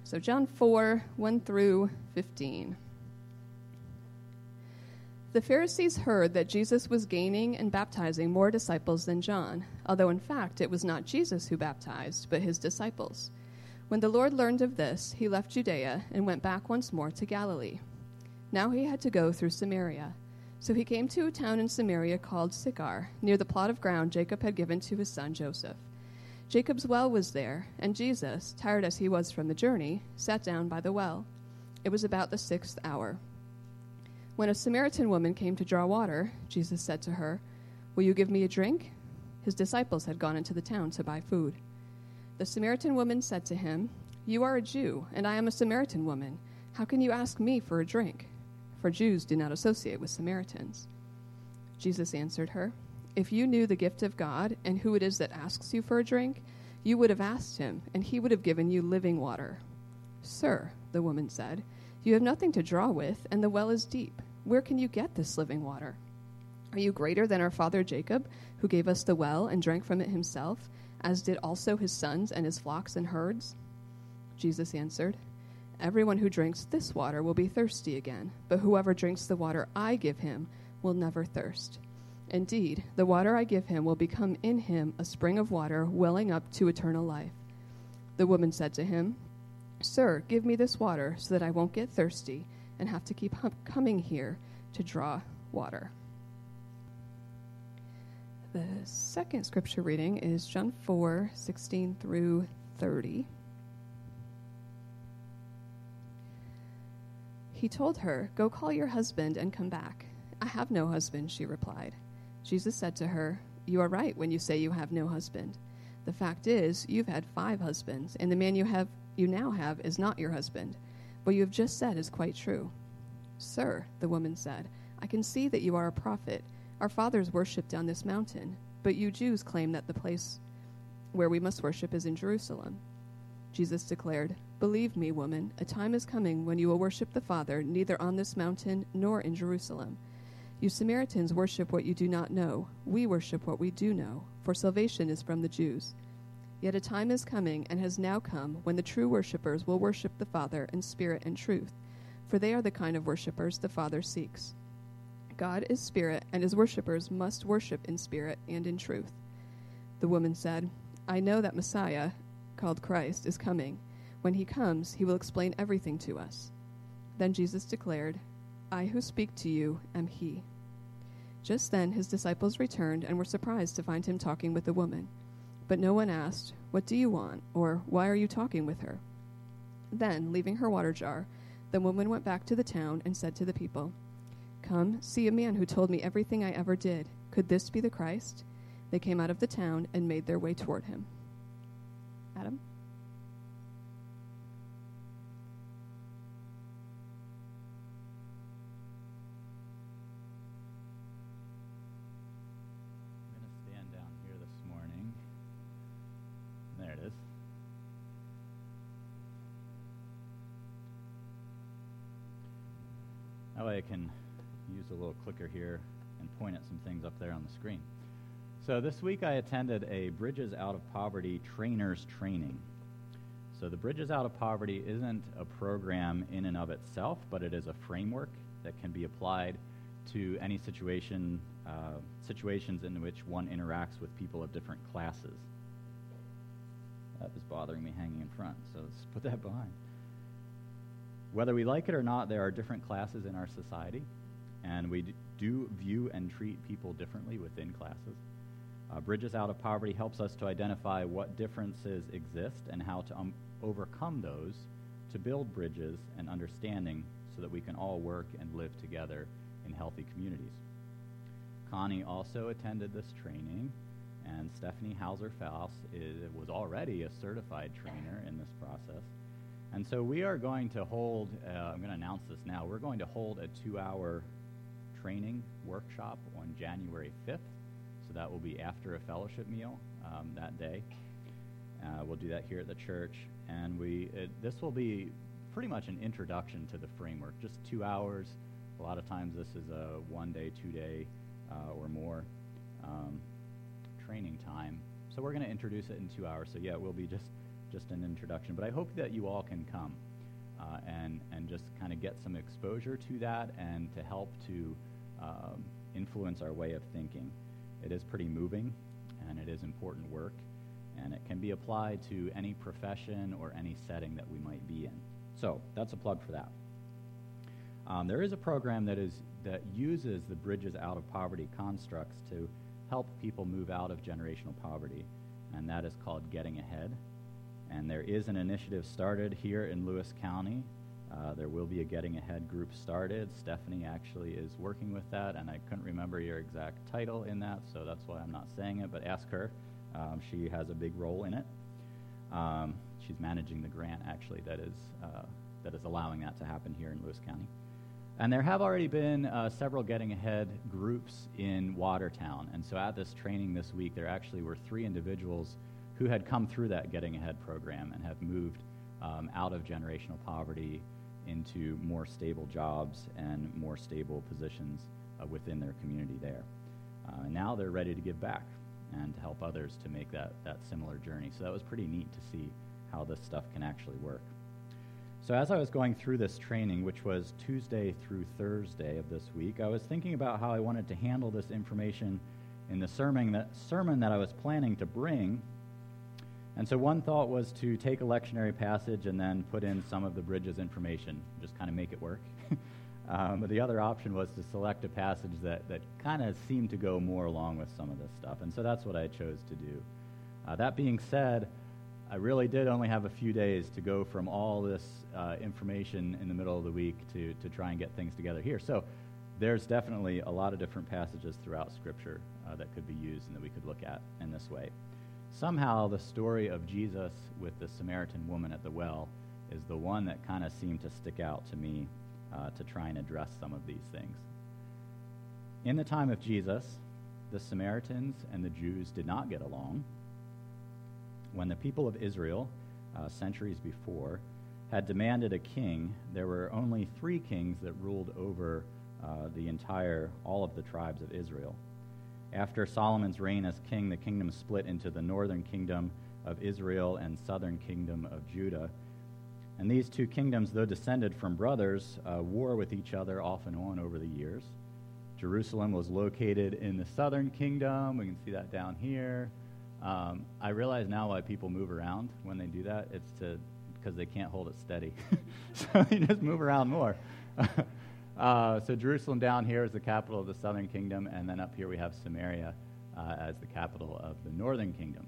So John 4, 1 through 15. The Pharisees heard that Jesus was gaining and baptizing more disciples than John, although in fact it was not Jesus who baptized, but his disciples. When the Lord learned of this, he left Judea and went back once more to Galilee. Now he had to go through Samaria. So he came to a town in Samaria called Sychar, near the plot of ground Jacob had given to his son Joseph. Jacob's well was there, and Jesus, tired as he was from the journey, sat down by the well. It was about the 6th hour. When a Samaritan woman came to draw water, Jesus said to her, "Will you give me a drink?" His disciples had gone into the town to buy food. The Samaritan woman said to him, "You are a Jew, and I am a Samaritan woman. How can you ask me for a drink?" For Jews do not associate with Samaritans. Jesus answered her, "If you knew the gift of God and who it is that asks you for a drink, you would have asked him, and he would have given you living water." "Sir," the woman said, "you have nothing to draw with, and the well is deep. Where can you get this living water? Are you greater than our father Jacob, who gave us the well and drank from it himself, as did also his sons and his flocks and herds?" Jesus answered, "Everyone who drinks this water will be thirsty again, but whoever drinks the water I give him will never thirst. Indeed, the water I give him will become in him a spring of water welling up to eternal life." The woman said to him, "Sir, give me this water so that I won't get thirsty and have to keep coming here to draw water." The second scripture reading is John 4, 16 through 30. He told her, "Go call your husband and come back." "I have no husband," she replied. Jesus said to her, "You are right when you say you have no husband. The fact is, you've had 5 husbands, and the man you now have is not your husband. What you have just said is quite true." "Sir," the woman said, "I can see that you are a prophet. Our fathers worshipped on this mountain, but you Jews claim that the place where we must worship is in Jerusalem." Jesus declared, "Believe me, woman, a time is coming when you will worship the Father neither on this mountain nor in Jerusalem. You Samaritans worship what you do not know. We worship what we do know, for salvation is from the Jews. Yet a time is coming and has now come when the true worshipers will worship the Father in spirit and truth, for they are the kind of worshipers the Father seeks. God is spirit, and his worshipers must worship in spirit and in truth." The woman said, "I know that Messiah, called Christ, is coming. When he comes, he will explain everything to us." Then Jesus declared, "I who speak to you am he." Just then his disciples returned and were surprised to find him talking with the woman. But no one asked, "What do you want?" or "Why are you talking with her?" Then, leaving her water jar, the woman went back to the town and said to the people, "Come, see a man who told me everything I ever did. Could this be the Christ?" They came out of the town and made their way toward him. Adam? I'm going to stand down here this morning. There it is. That way I can use a little clicker here and point at some things up there on the screen. So this week I attended a Bridges Out of Poverty trainers training. So the Bridges Out of Poverty isn't a program in and of itself, but it is a framework that can be applied to any situations in which one interacts with people of different classes. That is bothering me hanging in front, so let's put that behind. Whether we like it or not, there are different classes in our society, and we do view and treat people differently within classes. Bridges Out of Poverty helps us to identify what differences exist and how to overcome those to build bridges and understanding so that we can all work and live together in healthy communities. Connie also attended this training, and Stephanie Hauser-Faust was already a certified trainer in this process. And so we are going to hold, I'm going to announce this now, we're going to hold a 2-hour training workshop on January 5th. So that will be after a fellowship meal that day. We'll do that here at the church. And this will be pretty much an introduction to the framework, just 2 hours. A lot of times this is a 1-day, 2-day, or more training time. So we're going to introduce it in 2 hours. So yeah, it will be just just an introduction, but I hope that you all can come and just kind of get some exposure to that and to help to influence our way of thinking. It is pretty moving, and it is important work, and it can be applied to any profession or any setting that we might be in. So that's a plug for that. There is a program that uses the Bridges Out of Poverty constructs to help people move out of generational poverty, and that is called Getting Ahead. And there is an initiative started here in Lewis County. There will be a Getting Ahead group started. Stephanie actually is working with that, and I couldn't remember your exact title in that, so that's why I'm not saying it, but ask her. She has a big role in it. She's managing the grant, actually, that is allowing that to happen here in Lewis County. And there have already been several Getting Ahead groups in Watertown. And so at this training this week, there actually were 3 individuals who had come through that Getting Ahead program and have moved out of generational poverty into more stable jobs and more stable positions within their community there. Now they're ready to give back and to help others to make that similar journey. So that was pretty neat to see how this stuff can actually work. So as I was going through this training, which was Tuesday through Thursday of this week, I was thinking about how I wanted to handle this information in the sermon that I was planning to bring. And so one thought was to take a lectionary passage and then put in some of the Bridges information, just kind of make it work. But the other option was to select a passage that kind of seemed to go more along with some of this stuff. And so that's what I chose to do. That being said, I really did only have a few days to go from all this information in the middle of the week to try and get things together here. So there's definitely a lot of different passages throughout Scripture that could be used and that we could look at in this way. Somehow the story of Jesus with the Samaritan woman at the well is the one that kind of seemed to stick out to me to try and address some of these things. In the time of Jesus, the Samaritans and the Jews did not get along. When the people of Israel, centuries before, had demanded a king, there were only 3 kings that ruled over all of the tribes of Israel. After Solomon's reign as king, the kingdom split into the northern kingdom of Israel and southern kingdom of Judah. And these 2 kingdoms, though descended from brothers, war with each other off and on over the years. Jerusalem was located in the southern kingdom. We can see that down here. I realize now why people move around when they do that. It's because they can't hold it steady. So they just move around more. So Jerusalem down here is the capital of the southern kingdom, and then up here we have Samaria as the capital of the northern kingdom.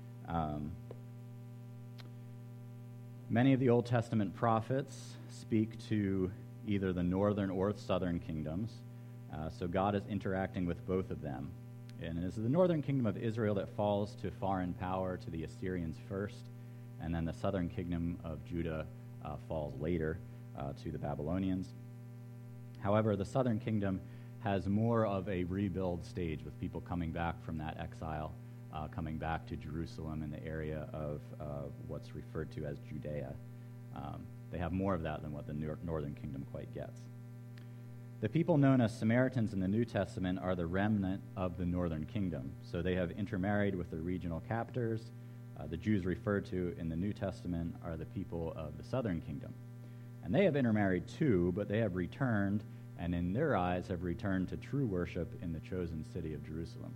Many of the Old Testament prophets speak to either the northern or southern kingdoms, so God is interacting with both of them. And it is the northern kingdom of Israel that falls to foreign power, to the Assyrians first, and then the southern kingdom of Judah falls later to the Babylonians. However, the southern kingdom has more of a rebuild stage with people coming back from that exile, coming back to Jerusalem in the area of what's referred to as Judea. They have more of that than what the northern kingdom quite gets. The people known as Samaritans in the New Testament are the remnant of the northern kingdom. So they have intermarried with their regional captors. The Jews referred to in the New Testament are the people of the southern kingdom. And they have intermarried too, but they have returned, and in their eyes have returned to true worship in the chosen city of Jerusalem.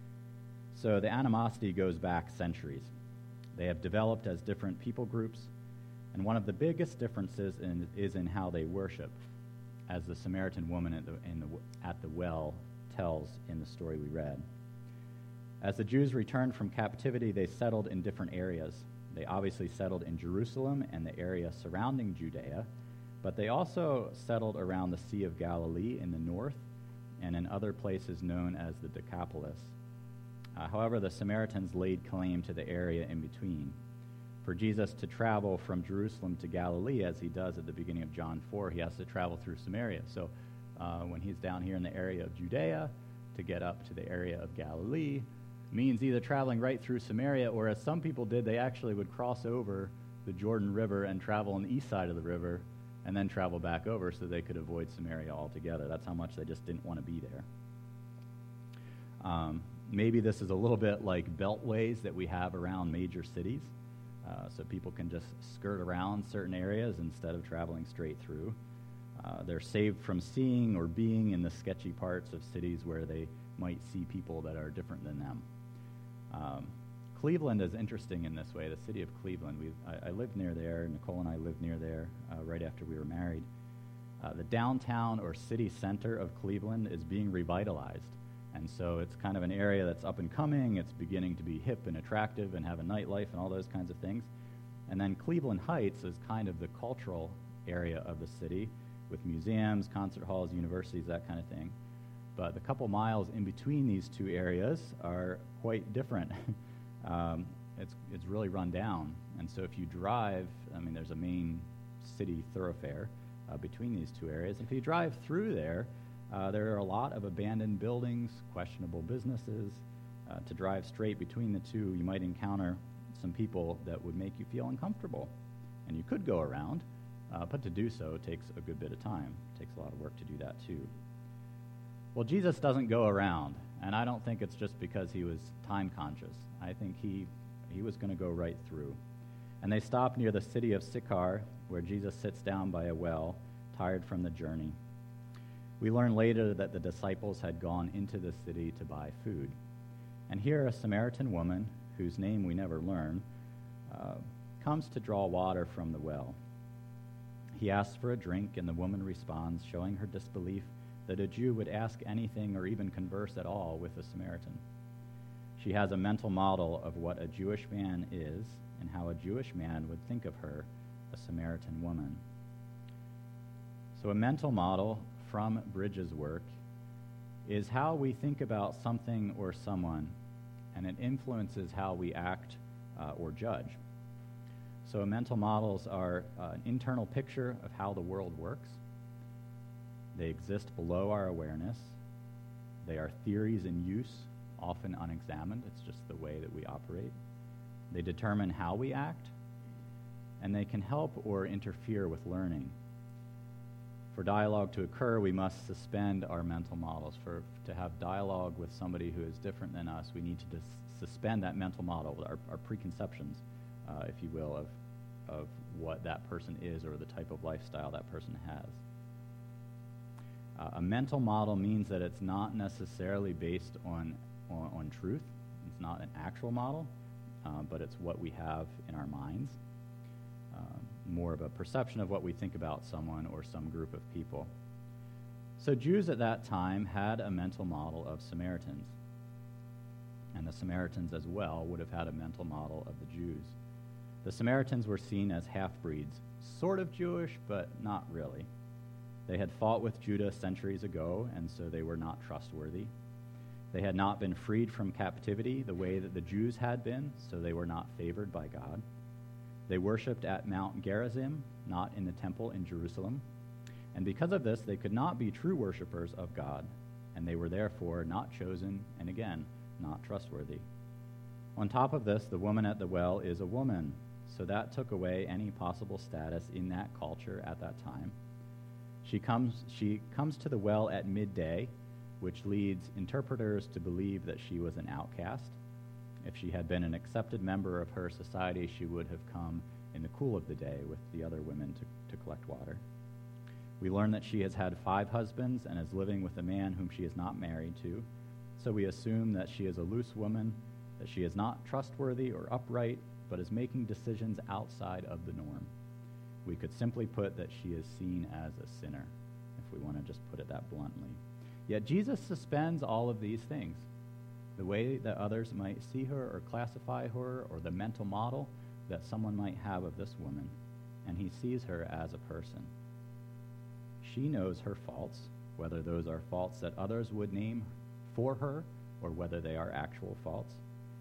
So the animosity goes back centuries. They have developed as different people groups, and one of the biggest differences is in how they worship, as the Samaritan woman at the well tells in the story we read. As the Jews returned from captivity, they settled in different areas. They obviously settled in Jerusalem and the area surrounding Judea, but they also settled around the Sea of Galilee in the north and in other places known as the Decapolis. However, the Samaritans laid claim to the area in between. For Jesus to travel from Jerusalem to Galilee, as he does at the beginning of John 4, he has to travel through Samaria. So when he's down here in the area of Judea, to get up to the area of Galilee means either traveling right through Samaria, or as some people did, they actually would cross over the Jordan River and travel on the east side of the river and then travel back over so they could avoid Samaria altogether. That's how much they just didn't want to be there. Maybe this is a little bit like beltways that we have around major cities. so people can just skirt around certain areas instead of traveling straight through. They're saved from seeing or being in the sketchy parts of cities where they might see people that are different than them. Cleveland is interesting in this way, the city of Cleveland. I lived near there. Nicole and I lived near there right after we were married. The downtown or city center of Cleveland is being revitalized. And so it's kind of an area that's up and coming. It's beginning to be hip and attractive and have a nightlife and all those kinds of things. And then Cleveland Heights is kind of the cultural area of the city with museums, concert halls, universities, that kind of thing. But the couple miles in between these two areas are quite different. It's really run down. And so if you drive, there's a main city thoroughfare between these two areas. If you drive through there, there are a lot of abandoned buildings, questionable businesses. To drive straight between the two, you might encounter some people that would make you feel uncomfortable. And you could go around, but to do so takes a good bit of time. It takes a lot of work to do that too. Well, Jesus doesn't go around, and I don't think it's just because he was time conscious. I think he was going to go right through. And they stop near the city of Sychar, where Jesus sits down by a well, tired from the journey. We learn later that the disciples had gone into the city to buy food. And here a Samaritan woman, whose name we never learn, comes to draw water from the well. He asks for a drink, and the woman responds, showing her disbelief that a Jew would ask anything or even converse at all with a Samaritan. She has a mental model of what a Jewish man is and how a Jewish man would think of her, a Samaritan woman. So a mental model from Bridges' work is how we think about something or someone, and it influences how we act or judge. So mental models are an internal picture of how the world works. They exist below our awareness. They are theories in use, often unexamined. It's just the way that we operate. They determine how we act, and they can help or interfere with learning. For dialogue to occur, we must suspend our mental models. To have dialogue with somebody who is different than us, we need to suspend that mental model, our preconceptions, if you will, of what that person is or the type of lifestyle that person has. A mental model means that it's not necessarily based on truth. It's not an actual model, but it's what we have in our minds. More of a perception of what we think about someone or some group of people. So Jews at that time had a mental model of Samaritans. And the Samaritans as well would have had a mental model of the Jews. The Samaritans were seen as half-breeds, sort of Jewish, but not really. They had fought with Judah centuries ago, and so they were not trustworthy. They had not been freed from captivity the way that the Jews had been, so they were not favored by God. They worshipped at Mount Gerizim, not in the temple in Jerusalem. And because of this, they could not be true worshipers of God, and they were therefore not chosen, and again, not trustworthy. On top of this, the woman at the well is a woman, so that took away any possible status in that culture at that time. She comes to the well at midday, which leads interpreters to believe that she was an outcast. If she had been an accepted member of her society, she would have come in the cool of the day with the other women to collect water. We learn that she has had 5 husbands and is living with a man whom she is not married to, so we assume that she is a loose woman, that she is not trustworthy or upright, but is making decisions outside of the norm. We could simply put that she is seen as a sinner, if we want to just put it that bluntly. Yet Jesus suspends all of these things. The way that others might see her or classify her, or the mental model that someone might have of this woman, and he sees her as a person. She knows her faults, whether those are faults that others would name for her, or whether they are actual faults.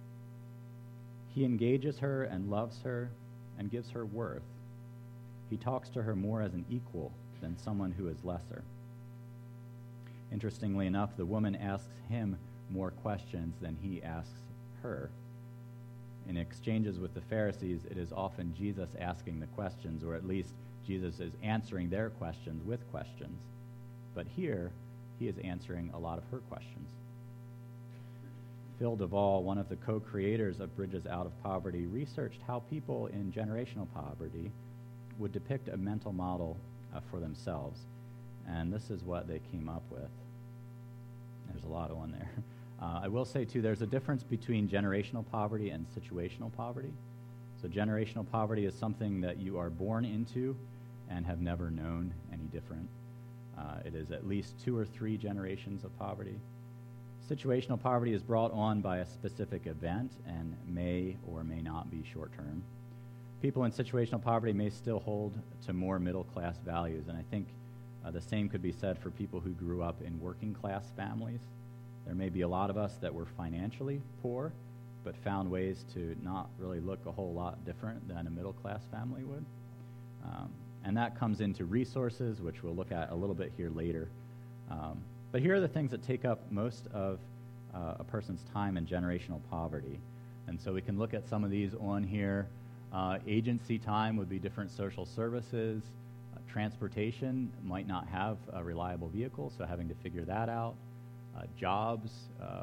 He engages her and loves her and gives her worth. He talks to her more as an equal than someone who is lesser. Interestingly enough, the woman asks him more questions than he asks her. In exchanges with the Pharisees, it is often Jesus asking the questions, or at least Jesus is answering their questions with questions. But here, he is answering a lot of her questions. Phil Duvall, one of the co-creators of Bridges Out of Poverty, researched how people in generational poverty would depict a mental model for themselves. And this is what they came up with. There's a lot of one there. I will say, too, there's a difference between generational poverty and situational poverty. So generational poverty is something that you are born into and have never known any different. It is at least 2 or 3 generations of poverty. Situational poverty is brought on by a specific event and may or may not be short-term. People in situational poverty may still hold to more middle-class values, and I think the same could be said for people who grew up in working-class families. There may be a lot of us that were financially poor, but found ways to not really look a whole lot different than a middle-class family would. And that comes into resources, which we'll look at a little bit here later. But here are the things that take up most of a person's time in generational poverty. And so we can look at some of these on here. Agency time would be different social services. Transportation might not have a reliable vehicle, so having to figure that out. Jobs,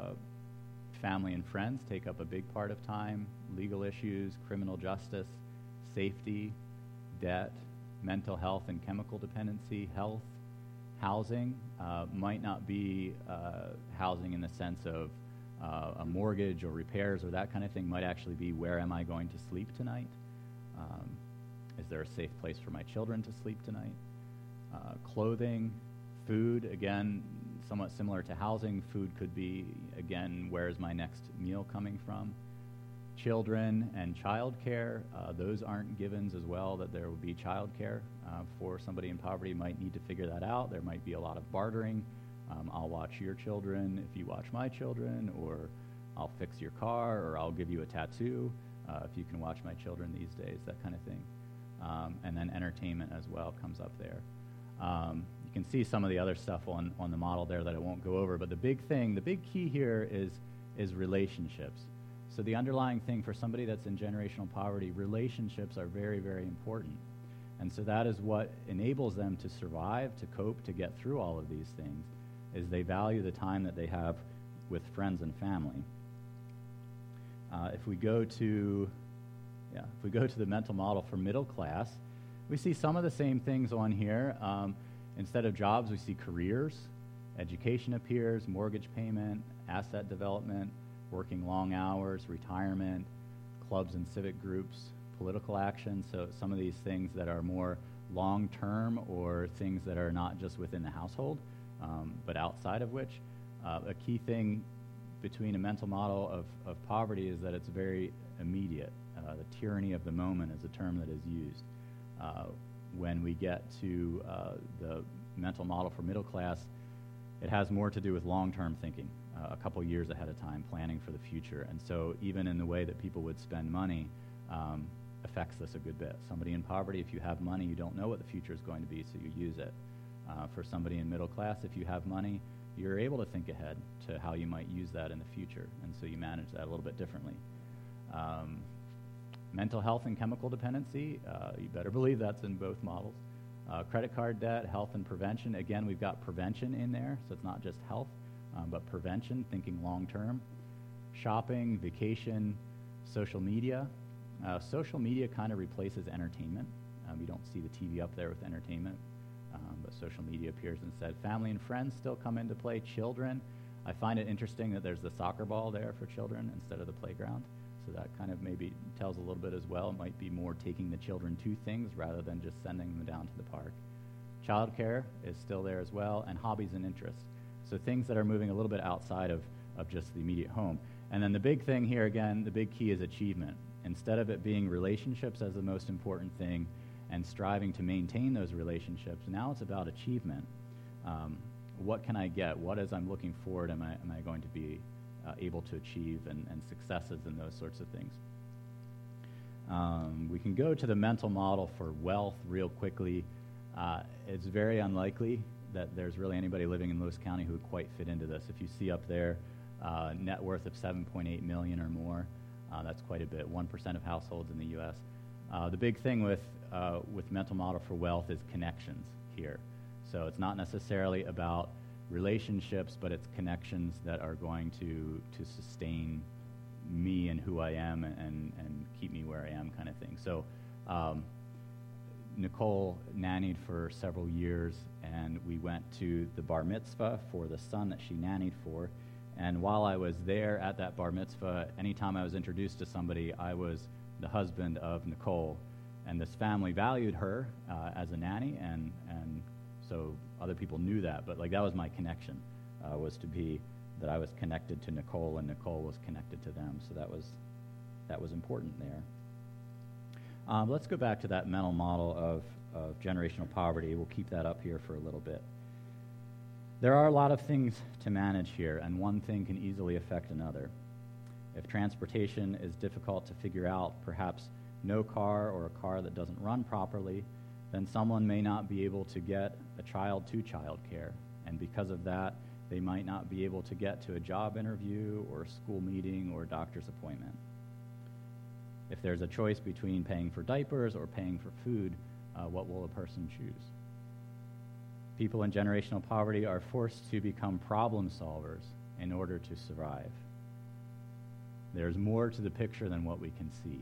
family and friends take up a big part of time. Legal issues, criminal justice, safety, debt, mental health and chemical dependency, health, housing. Might not be housing in the sense of a mortgage or repairs or that kind of thing. Might actually be, where am I going to sleep tonight? Is there a safe place for my children to sleep tonight? Clothing, food, again, somewhat similar to housing. Food could be, again, where is my next meal coming from? Children and child care, those aren't givens as well, that there will be child care for somebody in poverty. Might need to figure that out. There might be a lot of bartering. I'll watch your children if you watch my children, or I'll fix your car, or I'll give you a tattoo if you can watch my children these days, that kind of thing. And then entertainment as well comes up there. You can see some of the other stuff on the model there that I won't go over, but the big key here is relationships. So the underlying thing for somebody that's in generational poverty, relationships are very, very important. And so that is what enables them to survive, to cope, to get through all of these things, is they value the time that they have with friends and family. If we go to the mental model for middle class, we see some of the same things on here. Instead of jobs, we see careers, education appears, mortgage payment, asset development, working long hours, retirement, clubs and civic groups, political action. So some of these things that are more long-term, or things that are not just within the household, but outside of which. A key thing between a mental model of poverty is that it's very immediate. The tyranny of the moment is a term that is used. When we get to the mental model for middle class, it has more to do with long-term thinking, a couple years ahead of time, planning for the future. And so even in the way that people would spend money affects this a good bit. Somebody in poverty, if you have money, you don't know what the future is going to be, so you use it. For somebody in middle class, if you have money, you're able to think ahead to how you might use that in the future, and so you manage that a little bit differently. Mental health and chemical dependency, you better believe that's in both models. Credit card debt, health and prevention. Again, we've got prevention in there, so it's not just health, but prevention, thinking long-term. Shopping, vacation, social media. Social media kind of replaces entertainment. You don't see the TV up there with entertainment, but social media appears instead. Family and friends still come into play. Children, I find it interesting that there's the soccer ball there for children instead of the playground. So that kind of maybe tells a little bit as well. It might be more taking the children to things rather than just sending them down to the park. Childcare is still there as well, and hobbies and interests. So things that are moving a little bit outside of just the immediate home. And then the big thing here, again, the big key is achievement. Instead of it being relationships as the most important thing and striving to maintain those relationships, now it's about achievement. What can I get? What, as I'm looking forward, am I going to be able to achieve, and successes and those sorts of things. We can go to the mental model for wealth real quickly. It's very unlikely that there's really anybody living in Lewis County who would quite fit into this. If you see up there, net worth of $7.8 million or more, that's quite a bit, 1% of households in the U.S. The big thing with mental model for wealth is connections here. So it's not necessarily about relationships, but it's connections that are going to sustain me and who I am and keep me where I am, kind of thing. So Nicole nannied for several years, and we went to the bar mitzvah for the son that she nannied for. And while I was there at that bar mitzvah, anytime I was introduced to somebody, I was the husband of Nicole. And this family valued her as a nanny, and so other people knew that. But like that was my connection, was to be that I was connected to Nicole, and Nicole was connected to them. So that was important there. Let's go back to that mental model of generational poverty. We'll keep that up here for a little bit. There are a lot of things to manage here, and one thing can easily affect another. If transportation is difficult to figure out, perhaps no car or a car that doesn't run properly, then someone may not be able to get a child to child care. And because of that, they might not be able to get to a job interview or a school meeting or a doctor's appointment. If there's a choice between paying for diapers or paying for food, what will a person choose? People in generational poverty are forced to become problem solvers in order to survive. There's more to the picture than what we can see.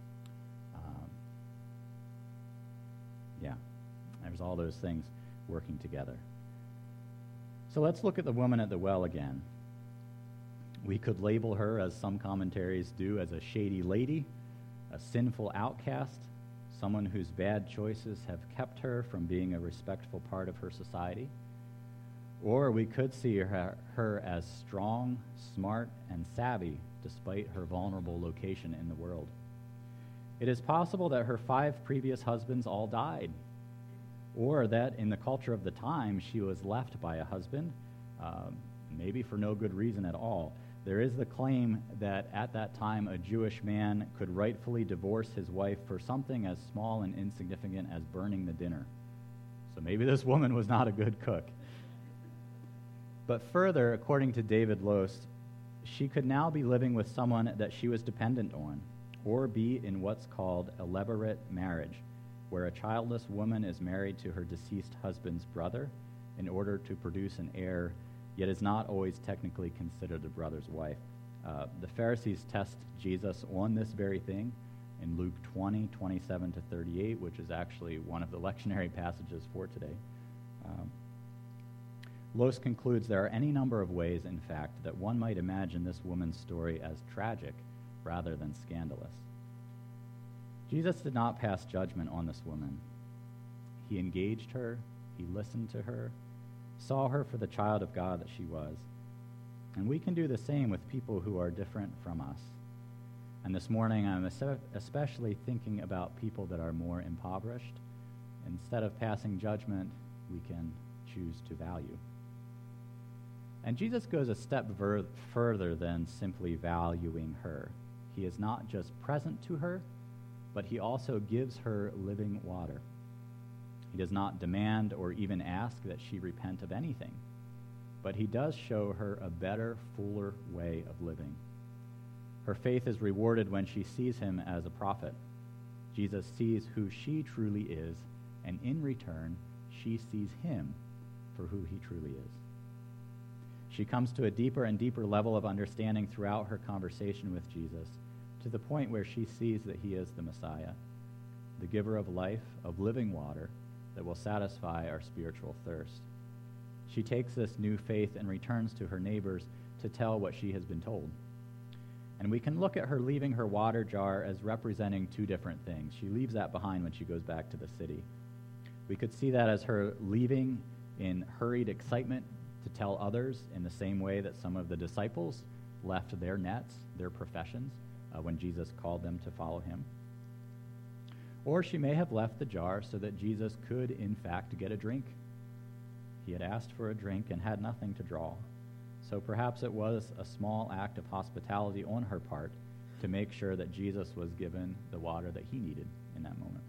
There's all those things working together. So let's look at the woman at the well again. We could label her, as some commentaries do, as a shady lady, a sinful outcast, someone whose bad choices have kept her from being a respectful part of her society. Or we could see her as strong, smart, and savvy, despite her vulnerable location in the world. It is possible that her 5 previous husbands all died, or that in the culture of the time she was left by a husband, maybe for no good reason at all. There is the claim that at that time a Jewish man could rightfully divorce his wife for something as small and insignificant as burning the dinner. So maybe this woman was not a good cook. But further, according to David Loest, she could now be living with someone that she was dependent on, or be in what's called a levirate marriage, where a childless woman is married to her deceased husband's brother in order to produce an heir, yet is not always technically considered the brother's wife. The Pharisees test Jesus on this very thing in Luke 20, 27 to 38, which is actually one of the lectionary passages for today. Loest concludes there are any number of ways, in fact, that one might imagine this woman's story as tragic rather than scandalous. Jesus did not pass judgment on this woman. He engaged her, he listened to her, saw her for the child of God that she was. And we can do the same with people who are different from us. And this morning I'm especially thinking about people that are more impoverished. Instead of passing judgment, we can choose to value. And Jesus goes a step further than simply valuing her. He is not just present to her, but he also gives her living water. He does not demand or even ask that she repent of anything, but he does show her a better, fuller way of living. Her faith is rewarded when she sees him as a prophet. Jesus sees who she truly is, and in return, she sees him for who he truly is. She comes to a deeper and deeper level of understanding throughout her conversation with Jesus, to the point where she sees that he is the Messiah, the giver of life, of living water that will satisfy our spiritual thirst. She takes this new faith and returns to her neighbors to tell what she has been told. And we can look at her leaving her water jar as representing 2 different things. She leaves that behind when she goes back to the city. We could see that as her leaving in hurried excitement to tell others, in the same way that some of the disciples left their nets, their professions, when Jesus called them to follow him. Or she may have left the jar so that Jesus could, in fact, get a drink. He had asked for a drink and had nothing to draw. So perhaps it was a small act of hospitality on her part to make sure that Jesus was given the water that he needed in that moment.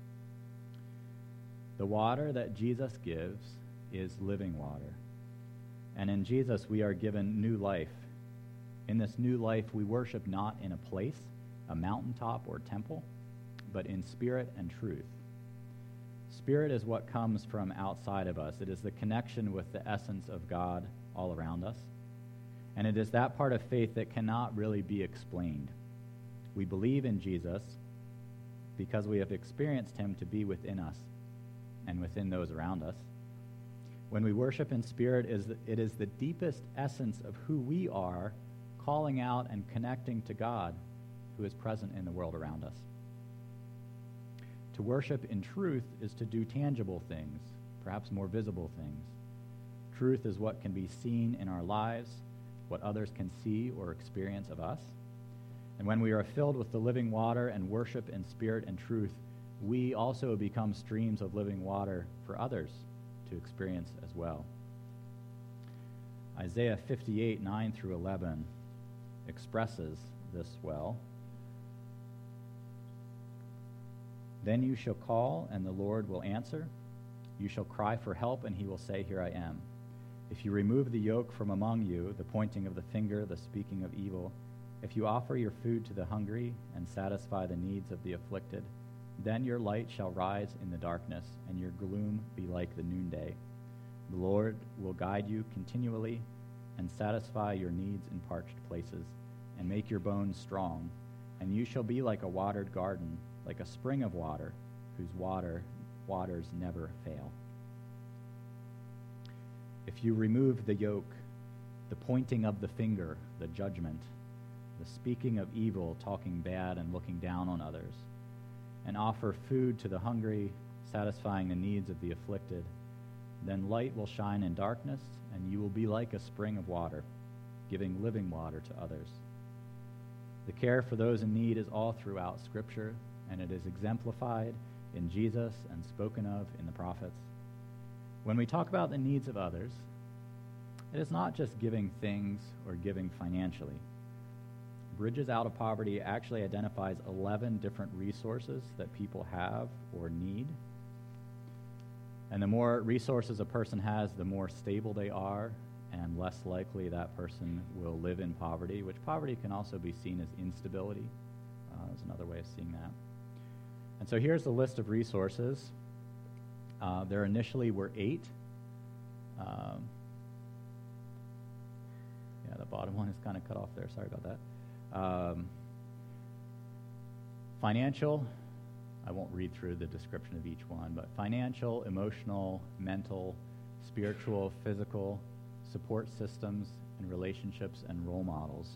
The water that Jesus gives is living water. And in Jesus, we are given new life. In this new life, we worship not in a place, a mountaintop or temple, but in spirit and truth. Spirit is what comes from outside of us. It is the connection with the essence of God all around us. And it is that part of faith that cannot really be explained. We believe in Jesus because we have experienced him to be within us and within those around us. When we worship in spirit, it is the deepest essence of who we are, calling out and connecting to God who is present in the world around us. To worship in truth is to do tangible things, perhaps more visible things. Truth is what can be seen in our lives, what others can see or experience of us. And when we are filled with the living water and worship in spirit and truth, we also become streams of living water for others to experience as well. Isaiah 58, 9 through 11 expresses this well. Then you shall call, and the Lord will answer. You shall cry for help, and he will say, Here I am. If you remove the yoke from among you, the pointing of the finger, the speaking of evil, if you offer your food to the hungry and satisfy the needs of the afflicted, then your light shall rise in the darkness, and your gloom be like the noonday. The Lord will guide you continually and satisfy your needs in parched places, and make your bones strong. And you shall be like a watered garden, like a spring of water, whose waters never fail. If you remove the yoke, the pointing of the finger, the judgment, the speaking of evil, talking bad and looking down on others, and offer food to the hungry, satisfying the needs of the afflicted, then light will shine in darkness, and you will be like a spring of water, giving living water to others. The care for those in need is all throughout Scripture, and it is exemplified in Jesus and spoken of in the prophets. When we talk about the needs of others, it is not just giving things or giving financially. Bridges Out of Poverty actually identifies 11 different resources that people have or need. And the more resources a person has, the more stable they are, and less likely that person will live in poverty, which poverty can also be seen as instability. Is another way of seeing that. And so here's the list of resources. There initially were 8. The bottom one is kind of cut off there. Sorry about that. Financial, I won't read through the description of each one, but financial, emotional, mental, spiritual, physical, support systems and relationships and role models.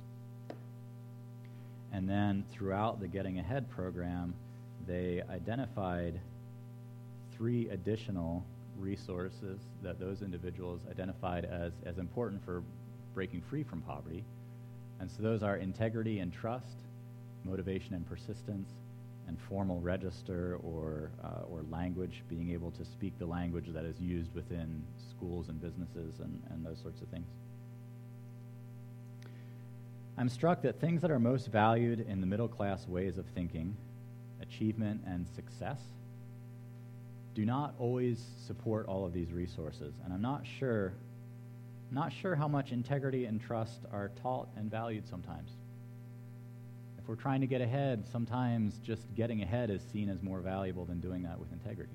And then throughout the Getting Ahead program, they identified 3 additional resources that those individuals identified as important for breaking free from poverty. And so those are integrity and trust, motivation and persistence, and formal register or language, being able to speak the language that is used within schools and businesses and those sorts of things. I'm struck that things that are most valued in the middle class ways of thinking, achievement and success, do not always support all of these resources. And I'm not sure how much integrity and trust are taught and valued sometimes. If we're trying to get ahead, sometimes just getting ahead is seen as more valuable than doing that with integrity.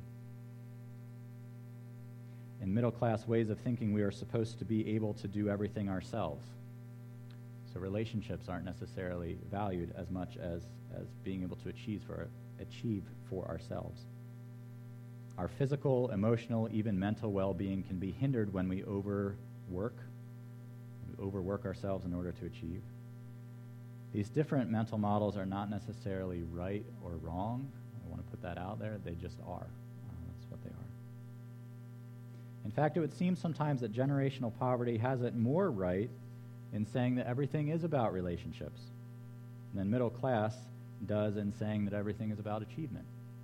In middle-class ways of thinking, we are supposed to be able to do everything ourselves. So relationships aren't necessarily valued as much as being able to achieve for ourselves. Our physical, emotional, even mental well-being can be hindered when we overwork ourselves in order to achieve. These different mental models are not necessarily right or wrong. I want to put that out there. They just are. That's what they are. In fact, it would seem sometimes that generational poverty has it more right in saying that everything is about relationships than middle class does in saying that everything is about achievement.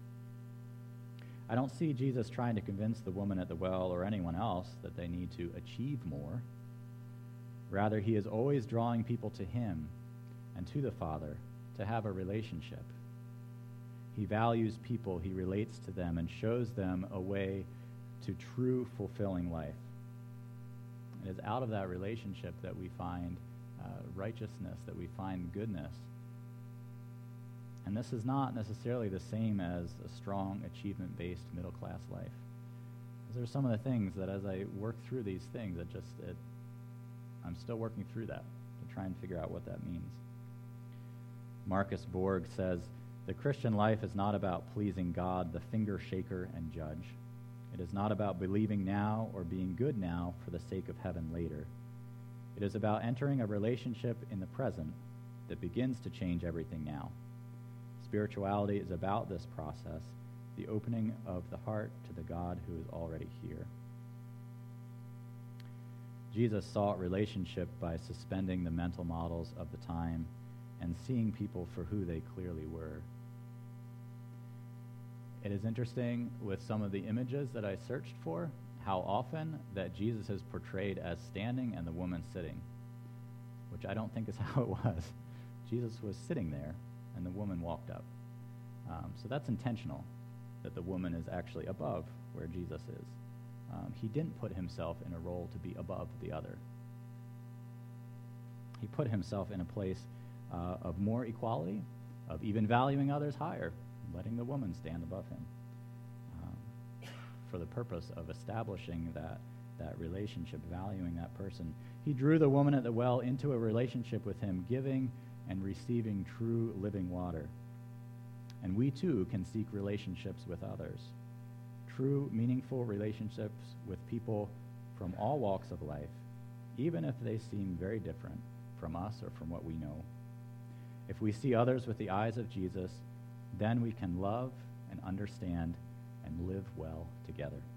I don't see Jesus trying to convince the woman at the well or anyone else that they need to achieve more. Rather, he is always drawing people to him and to the Father to have a relationship. He values people, he relates to them, and shows them a way to true fulfilling life. It is out of that relationship that we find righteousness, that we find goodness. And this is not necessarily the same as a strong, achievement-based middle-class life. There are some of the things that as I work through these things, I'm still working through that to try and figure out what that means. Marcus Borg says, the Christian life is not about pleasing God, the finger shaker and judge. It is not about believing now or being good now for the sake of heaven later. It is about entering a relationship in the present that begins to change everything now. Spirituality is about this process, the opening of the heart to the God who is already here. Jesus sought relationship by suspending the mental models of the time and seeing people for who they clearly were. It is interesting with some of the images that I searched for, how often that Jesus is portrayed as standing and the woman sitting, which I don't think is how it was. Jesus was sitting there and the woman walked up. So that's intentional, that the woman is actually above where Jesus is. He didn't put himself in a role to be above the other. He put himself in a place of more equality, of even valuing others higher, letting the woman stand above him for the purpose of establishing that relationship, valuing that person. He drew the woman at the well into a relationship with him, giving and receiving true living water. And we too can seek relationships with others, true, meaningful relationships with people from all walks of life, even if they seem very different from us or from what we know. If we see others with the eyes of Jesus, then we can love and understand and live well together.